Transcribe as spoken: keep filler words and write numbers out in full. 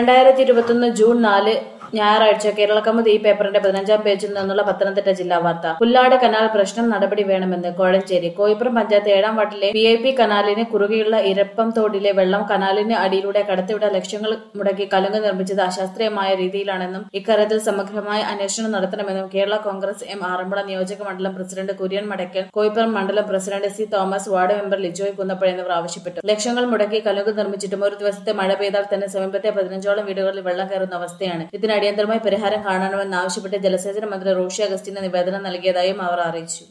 രണ്ടായിരത്തി ഇരുപത്തൊന്ന് ജൂൺ നാല് ഞായറാഴ്ച കേരളകൗമുദി ഈ പേപ്പറിന്റെ പതിനഞ്ചാം പേജിൽ നിന്നുള്ള പത്തനംതിട്ട ജില്ലാ വാർത്ത. പുല്ലാട് കനാൽ പ്രശ്നം നടപടി വേണമെന്ന് കോഴഞ്ചേരി. കോയിപ്പുറം പഞ്ചായത്ത് ഏഴാം വാർഡിലെ വി ഐ പി കനാലിന് കുറുകെയുള്ള ഇരപ്പം തോടിലെ വെള്ളം കനാലിന് അടിയിലൂടെ കടത്തിവിടാൻ ലക്ഷങ്ങൾ മുടക്കി കലുങ്ക് നിർമ്മിച്ചത് അശാസ്ത്രീയമായ രീതിയിലാണെന്നും ഇക്കാര്യത്തിൽ സമഗ്രമായ അന്വേഷണം നടത്തണമെന്നും കേരള കോൺഗ്രസ് എം ആറന്മുള നിയോജക മണ്ഡലം പ്രസിഡന്റ് കുര്യൻ മടക്കൽ, കോയിപ്പുറം മണ്ഡലം president C Thomas, ward member Lijoy Kunnappuzha എന്നിവർ ആവശ്യപ്പെട്ടു. ലക്ഷങ്ങൾ മുടക്കി കലുങ്ക് നിർമ്മിച്ചിട്ടും ഒരു ദിവസത്തെ മഴ പെയ്താൽ തന്നെ സമീപത്തെ പതിനഞ്ചോളം വീടുകളിൽ വെള്ളം കയറുന്ന അവസ്ഥയാണ്. ഇതിന് അടിയന്തരമായി പരിഹാരം കാണണമെന്നാവശ്യപ്പെട്ട് ജലസേചന മന്ത്രി റോഷി അഗസ്റ്റിന് നിവേദനം നൽകിയതായും അവർ അറിയിച്ചു.